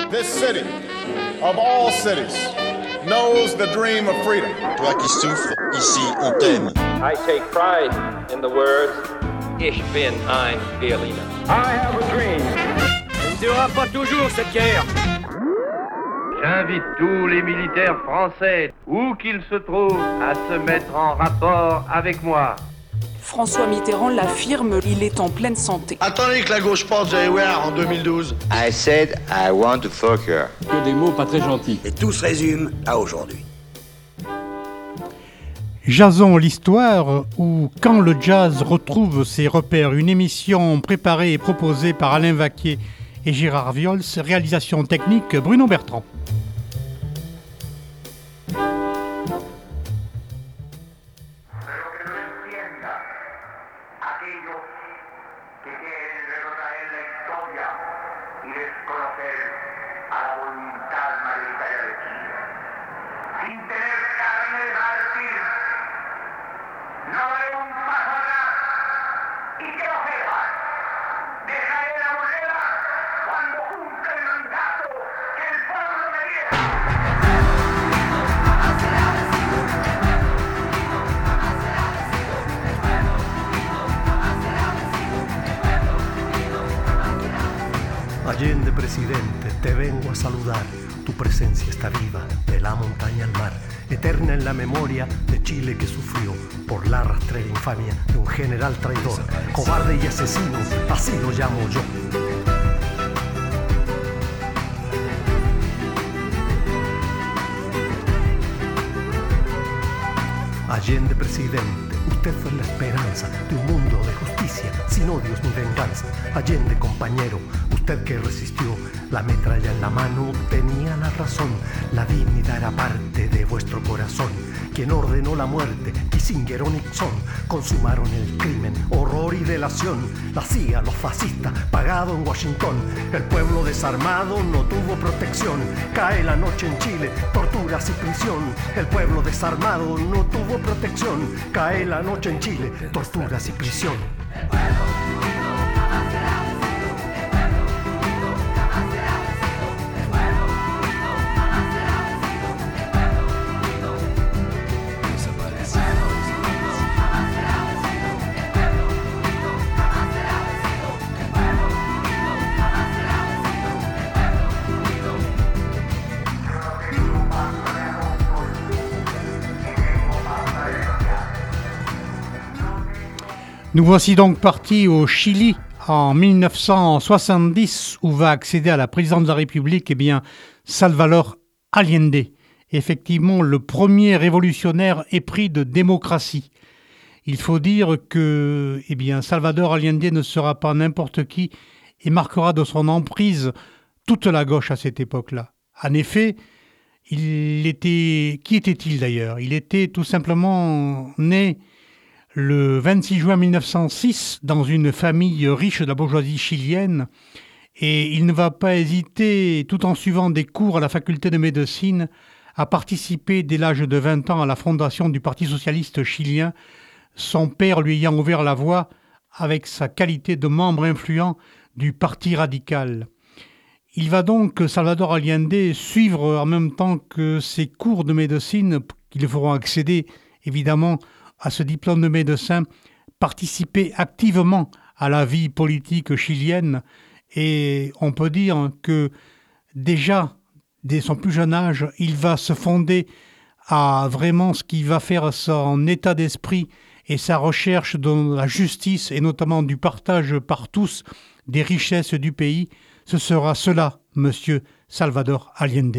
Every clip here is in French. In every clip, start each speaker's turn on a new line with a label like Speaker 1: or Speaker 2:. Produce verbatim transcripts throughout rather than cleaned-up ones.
Speaker 1: This city, of all cities, knows the dream of freedom.
Speaker 2: Toi qui souffres, ici on t'aime.
Speaker 3: I take pride in the words Ich bin ein Berliner.
Speaker 4: I have a dream.
Speaker 5: On ne durera pas toujours cette guerre.
Speaker 4: J'invite tous les militaires français, où qu'ils se trouvent, à se mettre en rapport avec moi.
Speaker 6: François Mitterrand l'affirme, il est en pleine santé.
Speaker 7: Attendez que la gauche pense Everywhere en deux mille douze.
Speaker 8: I said I want to fuck her.
Speaker 5: Que des mots pas très gentils.
Speaker 9: Et tout se résume à aujourd'hui.
Speaker 10: Jason l'histoire, ou Quand le jazz retrouve ses repères, une émission préparée et proposée par Alain Vaquier et Gérard Viols, réalisation technique Bruno Bertrand.
Speaker 11: Allende, presidente, te vengo a saludar. Tu presencia está viva, de la montaña al mar, eterna en la memoria de Chile que sufrió por la rastrera infamia de un general traidor, cobarde y asesino, así lo llamo yo. Allende, presidente, usted fue la esperanza de un mundo de justicia, sin odios ni venganza. Allende, compañero, usted que resistió, la metralla en la mano tenía la razón. La dignidad era parte de vuestro corazón. Quien ordenó la muerte, Kissinger o Nixon, consumaron el crimen, horror y delación. La C I A, los fascistas, pagado en Washington. El pueblo desarmado no tuvo protección. Cae la noche en Chile, torturas y prisión. El pueblo desarmado no tuvo protección. Cae la noche en Chile, torturas y prisión.
Speaker 10: Nous voici donc partis au Chili en mille neuf cent soixante-dix, où va accéder à la présidence de la République eh bien, Salvador Allende, effectivement le premier révolutionnaire épris de démocratie. Il faut dire que eh bien, Salvador Allende ne sera pas n'importe qui et marquera de son emprise toute la gauche à cette époque-là. En effet, il était... qui était-il d'ailleurs ? Il était tout simplement né le vingt-six juin mille neuf cent six, dans une famille riche de la bourgeoisie chilienne, et il ne va pas hésiter, tout en suivant des cours à la faculté de médecine, à participer dès l'âge de vingt ans à la fondation du Parti socialiste chilien, son père lui ayant ouvert la voie avec sa qualité de membre influent du Parti radical. Il va donc, Salvador Allende, suivre en même temps que ses cours de médecine, qui le feront accéder évidemment à ce diplôme de médecin, participer activement à la vie politique chilienne, et on peut dire que déjà, dès son plus jeune âge, il va se fonder à vraiment ce qui va faire son état d'esprit et sa recherche de la justice et notamment du partage par tous des richesses du pays. Ce sera cela, Monsieur Salvador Allende.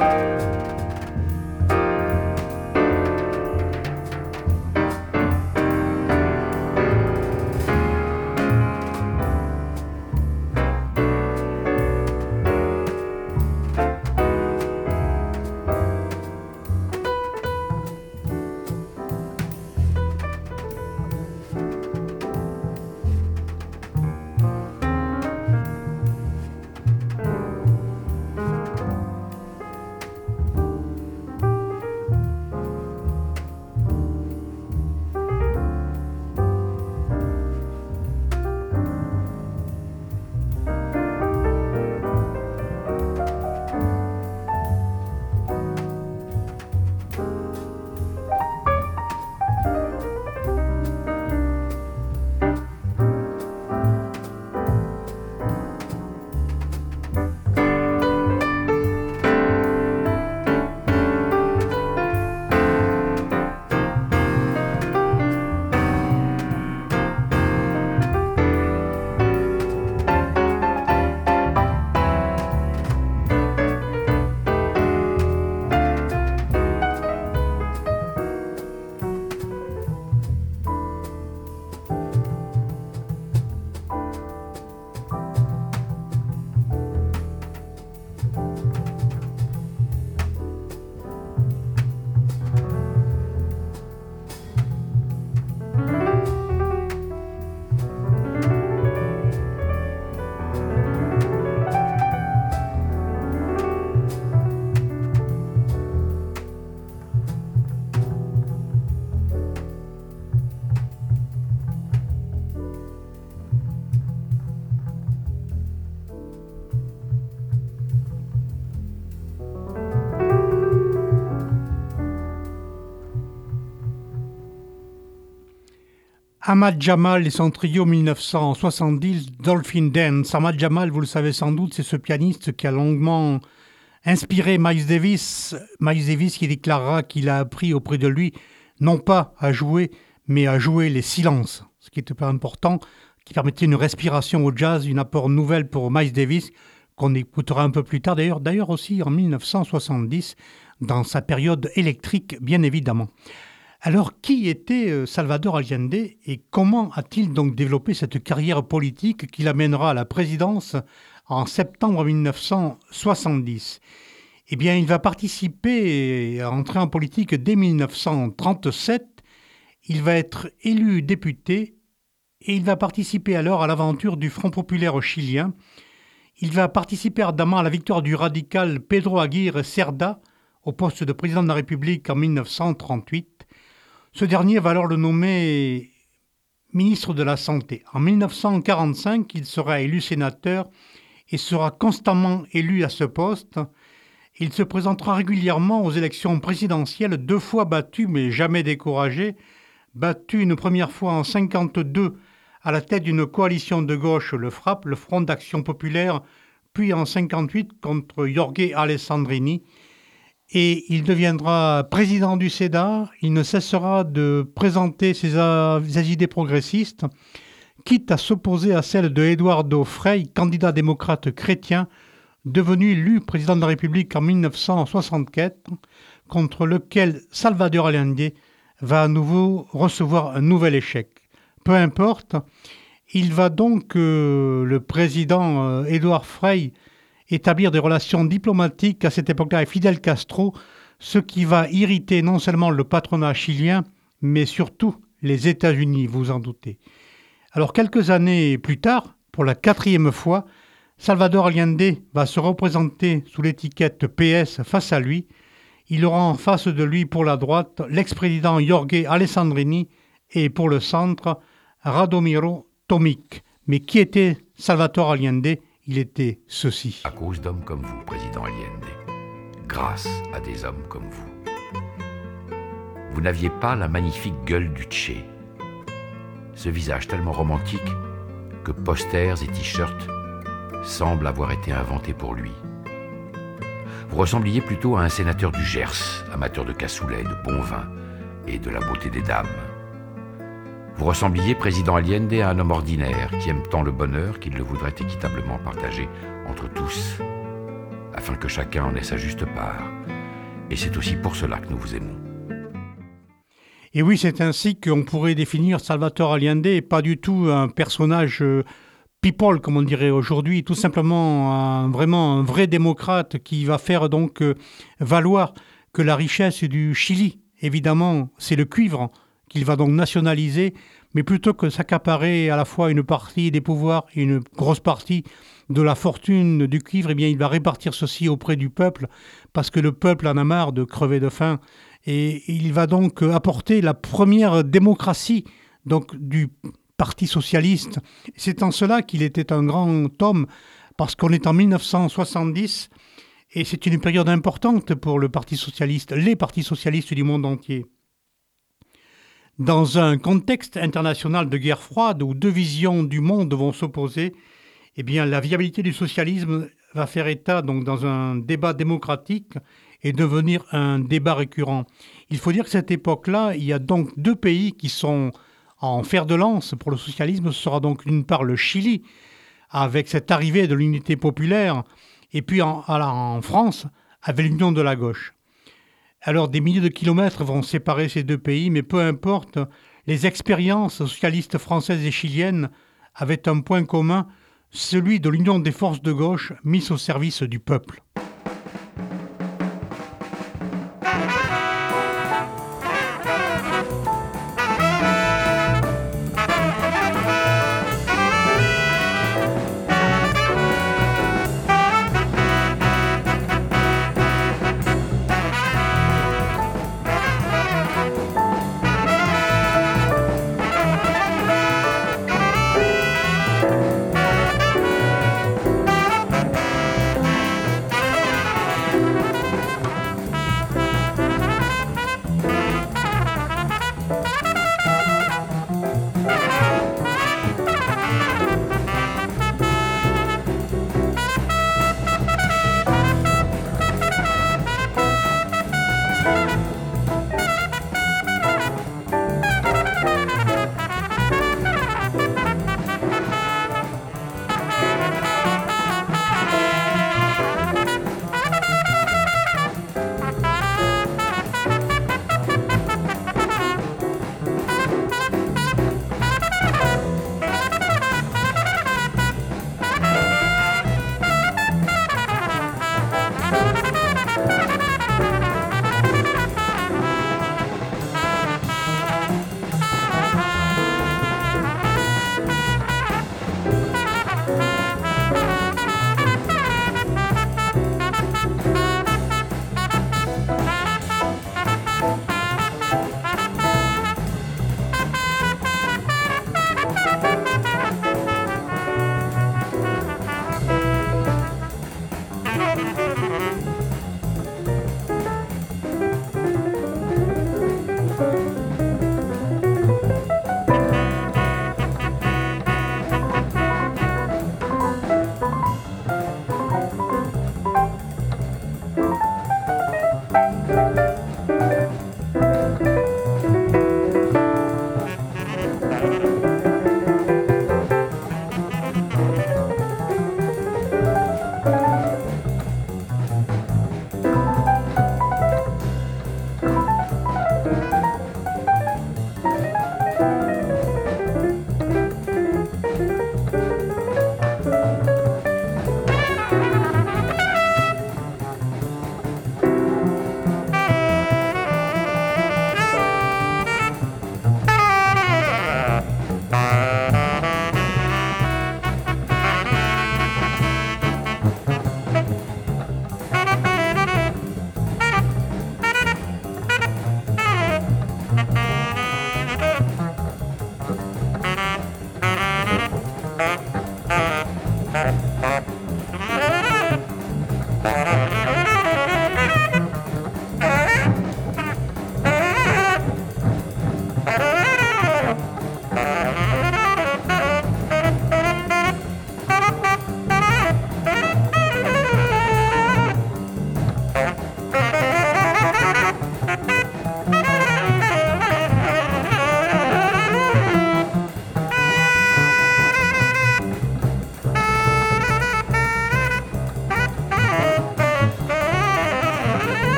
Speaker 10: Ahmad Jamal et son trio mille neuf cent soixante-dix, Dolphin Dance. Ahmad Jamal, vous le savez sans doute, c'est ce pianiste qui a longuement inspiré Miles Davis. Miles Davis qui déclarera qu'il a appris auprès de lui, non pas à jouer, mais à jouer les silences, ce qui était pas important, qui permettait une respiration au jazz, une apport nouvelle pour Miles Davis, qu'on écoutera un peu plus tard, d'ailleurs, d'ailleurs aussi en mille neuf cent soixante-dix, dans sa période électrique, bien évidemment. Alors, qui était Salvador Allende et comment a-t-il donc développé cette carrière politique qui l'amènera à la présidence en septembre mille neuf cent soixante-dix ? Eh bien, il va participer et entrer en politique dès mille neuf cent trente-sept. Il va être élu député et il va participer alors à l'aventure du Front populaire chilien. Il va participer ardemment à la victoire du radical Pedro Aguirre Cerda au poste de président de la République en mille neuf cent trente-huit. Ce dernier va alors le nommer ministre de la Santé. En mille neuf cent quarante-cinq, il sera élu sénateur et sera constamment élu à ce poste. Il se présentera régulièrement aux élections présidentielles, deux fois battu mais jamais découragé. Battu une première fois en cinquante-deux à la tête d'une coalition de gauche, le FRAPP, le Front d'Action Populaire, puis en cinquante-huit contre Jorge Alessandrini. Et il deviendra président du Sénat. Il ne cessera de présenter ses, ses idées progressistes, quitte à s'opposer à celles de Eduardo Frei, candidat démocrate chrétien, devenu élu président de la République en mille neuf cent soixante-quatre, contre lequel Salvador Allende va à nouveau recevoir un nouvel échec. Peu importe, il va donc, euh, le président euh, Eduardo Frei, établir des relations diplomatiques à cette époque-là avec Fidel Castro, ce qui va irriter non seulement le patronat chilien, mais surtout les États-Unis, vous en doutez. Alors quelques années plus tard, pour la quatrième fois, Salvador Allende va se représenter sous l'étiquette P S face à lui. Il aura en face de lui pour la droite l'ex-président Jorge Alessandrini et pour le centre Radomiro Tomic. Mais qui était Salvador Allende ? Il était ceci.
Speaker 12: À cause d'hommes comme vous, président Allende, grâce à des hommes comme vous. Vous n'aviez pas la magnifique gueule du Che, ce visage tellement romantique que posters et t-shirts semblent avoir été inventés pour lui. Vous ressembliez plutôt à un sénateur du Gers, amateur de cassoulet, de bon vin et de la beauté des dames. Vous ressembliez, président Allende, à un homme ordinaire qui aime tant le bonheur qu'il le voudrait équitablement partager entre tous. afin que chacun en ait sa juste part. Et c'est aussi pour cela que nous vous aimons.
Speaker 10: Et oui, c'est ainsi qu'on pourrait définir Salvatore Allende, et pas du tout un personnage euh, people, comme on dirait aujourd'hui, tout simplement un, vraiment un vrai démocrate qui va faire donc euh, valoir que la richesse du Chili, évidemment, c'est le cuivre qu'il va donc nationaliser, mais plutôt que s'accaparer à la fois une partie des pouvoirs et une grosse partie de la fortune du cuivre, eh bien, il va répartir ceci auprès du peuple, parce que le peuple en a marre de crever de faim. Et il va donc apporter la première démocratie donc, du Parti socialiste. C'est en cela qu'il était un grand homme, parce qu'on est en mille neuf cent soixante-dix, et c'est une période importante pour le Parti socialiste, les partis socialistes du monde entier. Dans un contexte international de guerre froide, où deux visions du monde vont s'opposer, eh bien, la viabilité du socialisme va faire état donc, dans un débat démocratique et devenir un débat récurrent. Il faut dire que cette époque-là, il y a donc deux pays qui sont en fer de lance pour le socialisme. Ce sera donc d'une part le Chili, avec cette arrivée de l'unité populaire, et puis en, en France, avec l'union de la gauche. Alors des milliers de kilomètres vont séparer ces deux pays, mais peu importe, les expériences socialistes françaises et chiliennes avaient un point commun, celui de l'union des forces de gauche mises au service du peuple.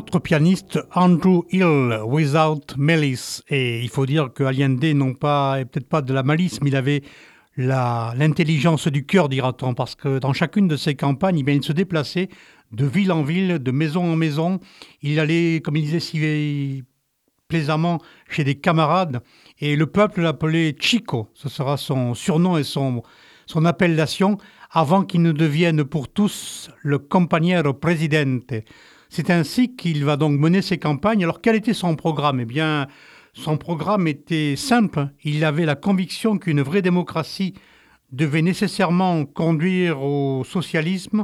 Speaker 10: l'autre pianiste Andrew Hill, Without Malice. Et il faut dire que Allende, non pas, et peut-être pas de la malice, mais il avait la, l'intelligence du cœur, dira-t-on, parce que dans chacune de ses campagnes, eh bien, il se déplaçait de ville en ville, de maison en maison. Il allait, comme il disait si plaisamment, chez des camarades, et le peuple l'appelait Chico, ce sera son surnom et son, son appellation, avant qu'il ne devienne pour tous le compañero presidente. C'est ainsi qu'il va donc mener ses campagnes. Alors quel était son programme ? Eh bien, son programme était simple. Il avait la conviction qu'une vraie démocratie devait nécessairement conduire au socialisme,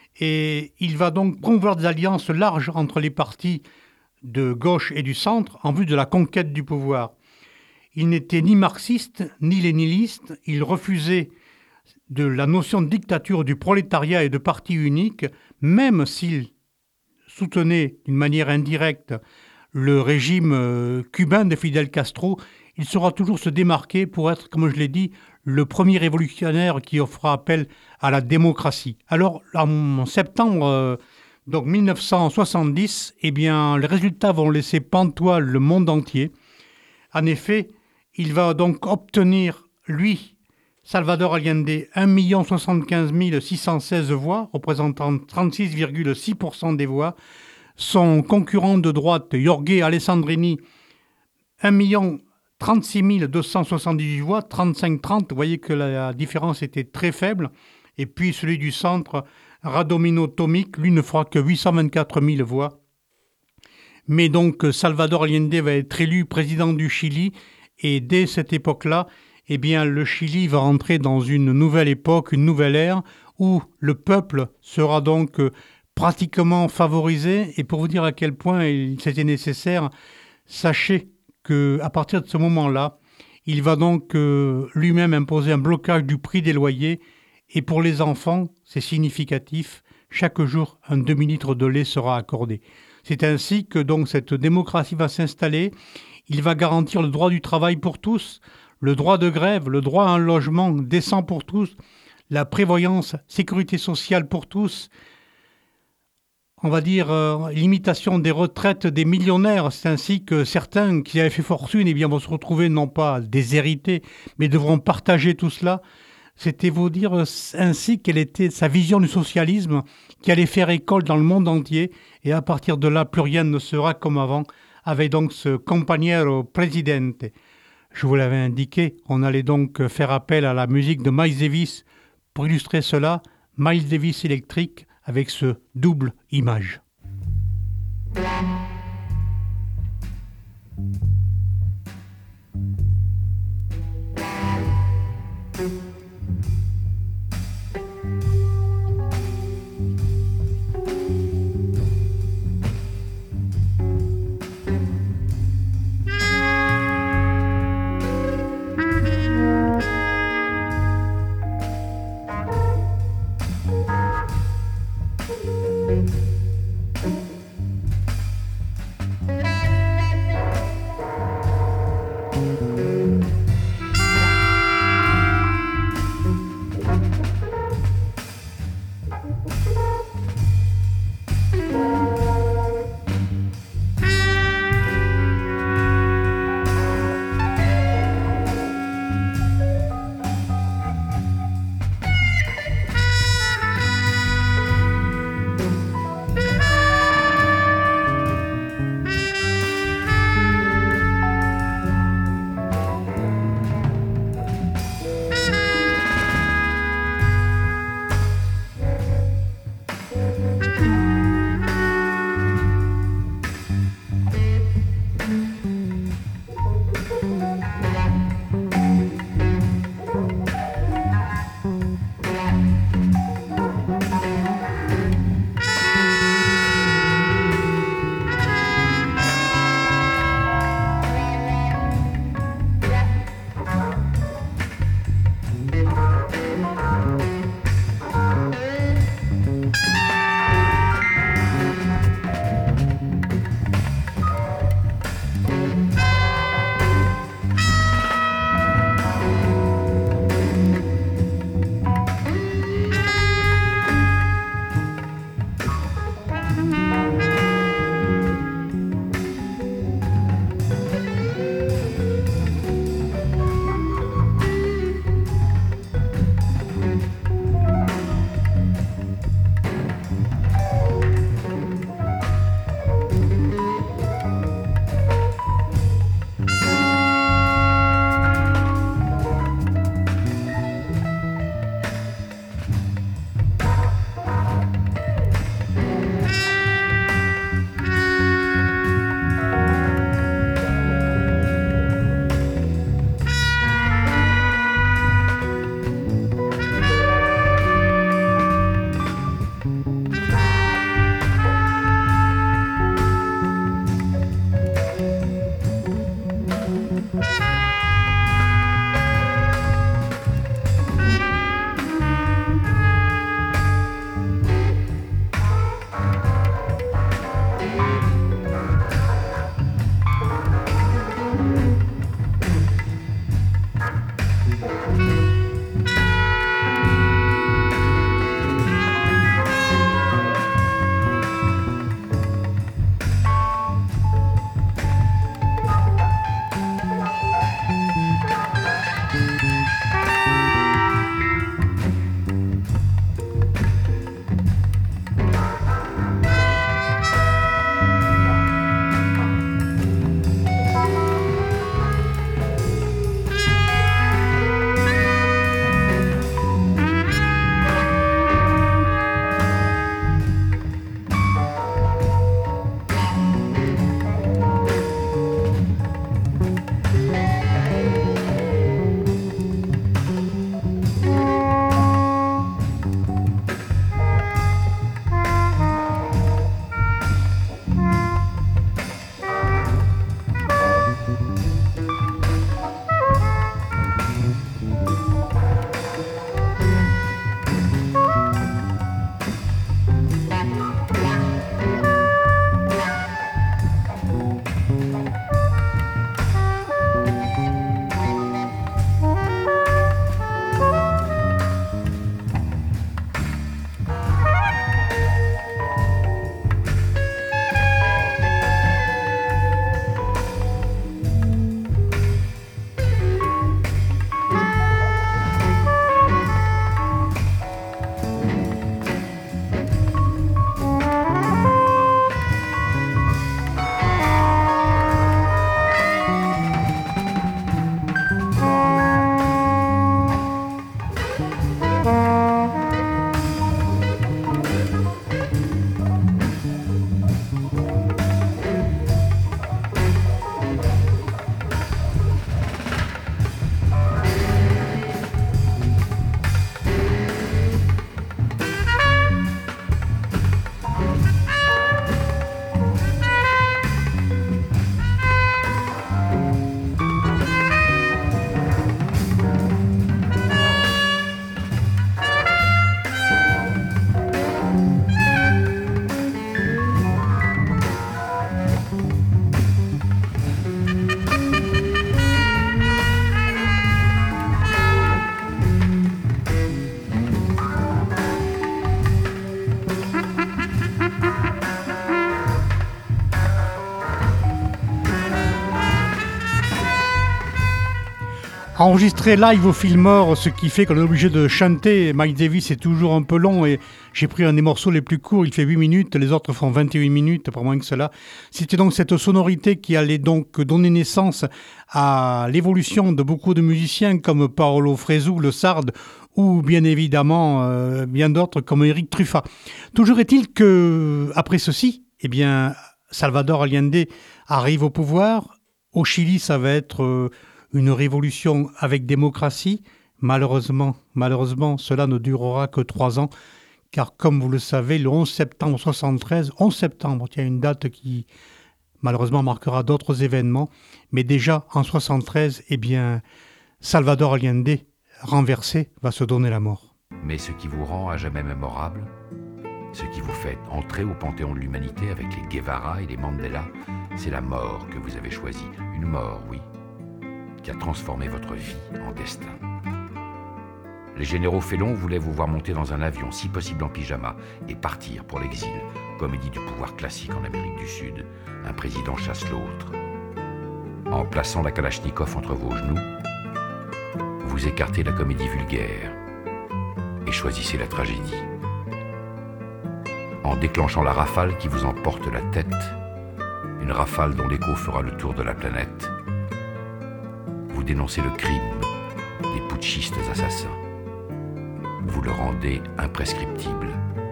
Speaker 10: et il va donc promouvoir des alliances larges entre les partis de gauche et du centre en vue de la conquête du pouvoir. Il n'était ni marxiste ni léniniste, il refusait de la notion de dictature du prolétariat et de parti unique, même s'il soutenait d'une manière indirecte le régime euh, cubain de Fidel Castro. Il saura toujours se démarquer pour être, comme je l'ai dit, le premier révolutionnaire qui fera appel à la démocratie. Alors, en septembre euh, donc mille neuf cent soixante-dix, eh bien, les résultats vont laisser pantois le monde entier. En effet, il va donc obtenir, lui, Salvador Allende, un million soixante-quinze mille six cent seize voix, représentant trente-six virgule six pour cent des voix. Son concurrent de droite, Jorge Alessandrini, un million trente-six mille deux cent soixante-dix-huit voix, trente-cinq trente. Vous voyez que la différence était très faible. Et puis celui du centre, Radomino Tomic, lui ne fera que huit cent vingt-quatre mille voix. Mais donc Salvador Allende va être élu président du Chili, et dès cette époque-là, eh bien, le Chili va entrer dans une nouvelle époque, une nouvelle ère, où le peuple sera donc pratiquement favorisé. Et pour vous dire à quel point c'était nécessaire, sachez qu'à partir de ce moment-là, il va donc euh, lui-même imposer un blocage du prix des loyers. Et pour les enfants, c'est significatif, chaque jour, un demi-litre de lait sera accordé. C'est ainsi que donc cette démocratie va s'installer. Il va garantir le droit du travail pour tous, le droit de grève, le droit à un logement décent pour tous, la prévoyance, sécurité sociale pour tous, on va dire euh, limitation des retraites des millionnaires. C'est ainsi que certains qui avaient fait fortune eh bien, vont se retrouver non pas déshérités, mais devront partager tout cela. C'était vous dire ainsi quelle était sa vision du socialisme qui allait faire école dans le monde entier, et à partir de là, plus rien ne sera comme avant, avec donc ce compañero presidente. Je vous l'avais indiqué, on allait donc faire appel à la musique de Miles Davis pour illustrer cela, Miles Davis électrique avec ce double image. Enregistré live au Fillmore, ce qui fait qu'on est obligé de chanter. Miles Davis est toujours un peu long et j'ai pris un des morceaux les plus courts, il fait huit minutes, les autres font vingt et une minutes, pas moins que cela. C'était donc cette sonorité qui allait donc donner naissance à l'évolution de beaucoup de musiciens comme Paolo Fresu, le Sarde, ou bien évidemment euh, bien d'autres comme Eric Truffat. Toujours est-il que après ceci, eh bien, Salvador Allende arrive au pouvoir. Au Chili, ça va être euh, une révolution avec démocratie. Malheureusement, malheureusement, cela ne durera que trois ans, car comme vous le savez, le onze septembre soixante-treize, onze septembre, il y a une date qui malheureusement marquera d'autres événements, mais déjà en soixante-treize, eh bien, Salvador Allende, renversé, va se donner la mort.
Speaker 12: Mais ce qui vous rend à jamais mémorable, ce qui vous fait entrer au panthéon de l'humanité avec les Guevara et les Mandela, c'est la mort que vous avez choisie. Une mort, oui, qui a transformé votre vie en destin. Les généraux félons voulaient vous voir monter dans un avion, si possible en pyjama, et partir pour l'exil, comédie du pouvoir classique en Amérique du Sud. Un président chasse l'autre. En plaçant la Kalachnikov entre vos genoux, vous écartez la comédie vulgaire et choisissez la tragédie. En déclenchant la rafale qui vous emporte la tête, une rafale dont l'écho fera le tour de la planète, vous dénoncez le crime des putschistes assassins. Vous le rendez imprescriptible.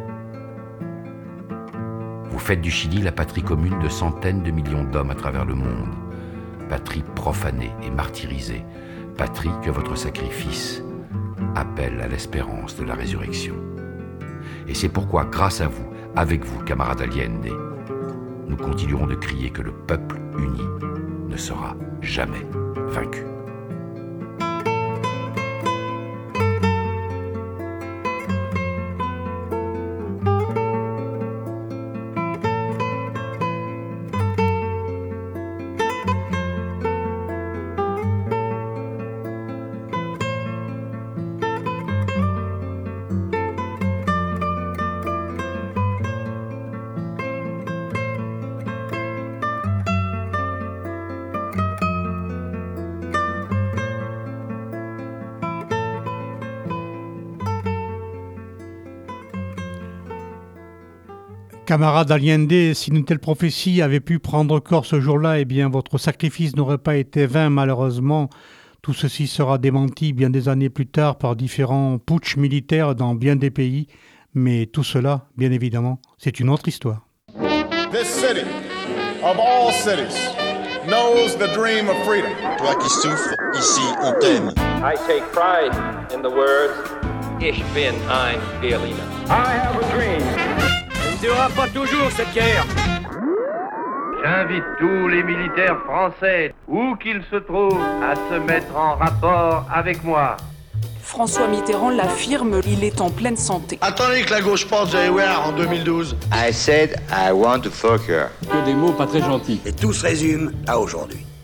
Speaker 12: Vous faites du Chili la patrie commune de centaines de millions d'hommes à travers le monde, patrie profanée et martyrisée, patrie que votre sacrifice appelle à l'espérance de la résurrection. Et c'est pourquoi, grâce à vous, avec vous, camarade Allende, nous continuerons de crier que le peuple uni ne sera jamais vaincu.
Speaker 10: Camarade Allende, si une telle prophétie avait pu prendre corps ce jour-là, eh bien votre sacrifice n'aurait pas été vain malheureusement. Tout ceci sera démenti bien des années plus tard par différents putschs militaires dans bien des pays. Mais tout cela, bien évidemment, c'est une autre histoire.
Speaker 1: This city, of all cities, knows the dream of freedom.
Speaker 2: Toi qui souffres, ici on t'aime.
Speaker 3: I take pride in the words, Ich bin ein Berliner.
Speaker 4: I have a dream.
Speaker 5: Elle ne durera pas toujours cette guerre.
Speaker 4: J'invite tous les militaires français, où qu'ils se trouvent, à se mettre en rapport avec moi.
Speaker 6: François Mitterrand l'affirme, il est en pleine santé.
Speaker 7: Attendez que la gauche pense, vous allez voir, en deux mille douze.
Speaker 8: I said I want to fuck her.
Speaker 5: Que des mots pas très gentils.
Speaker 9: Et tout se résume à aujourd'hui.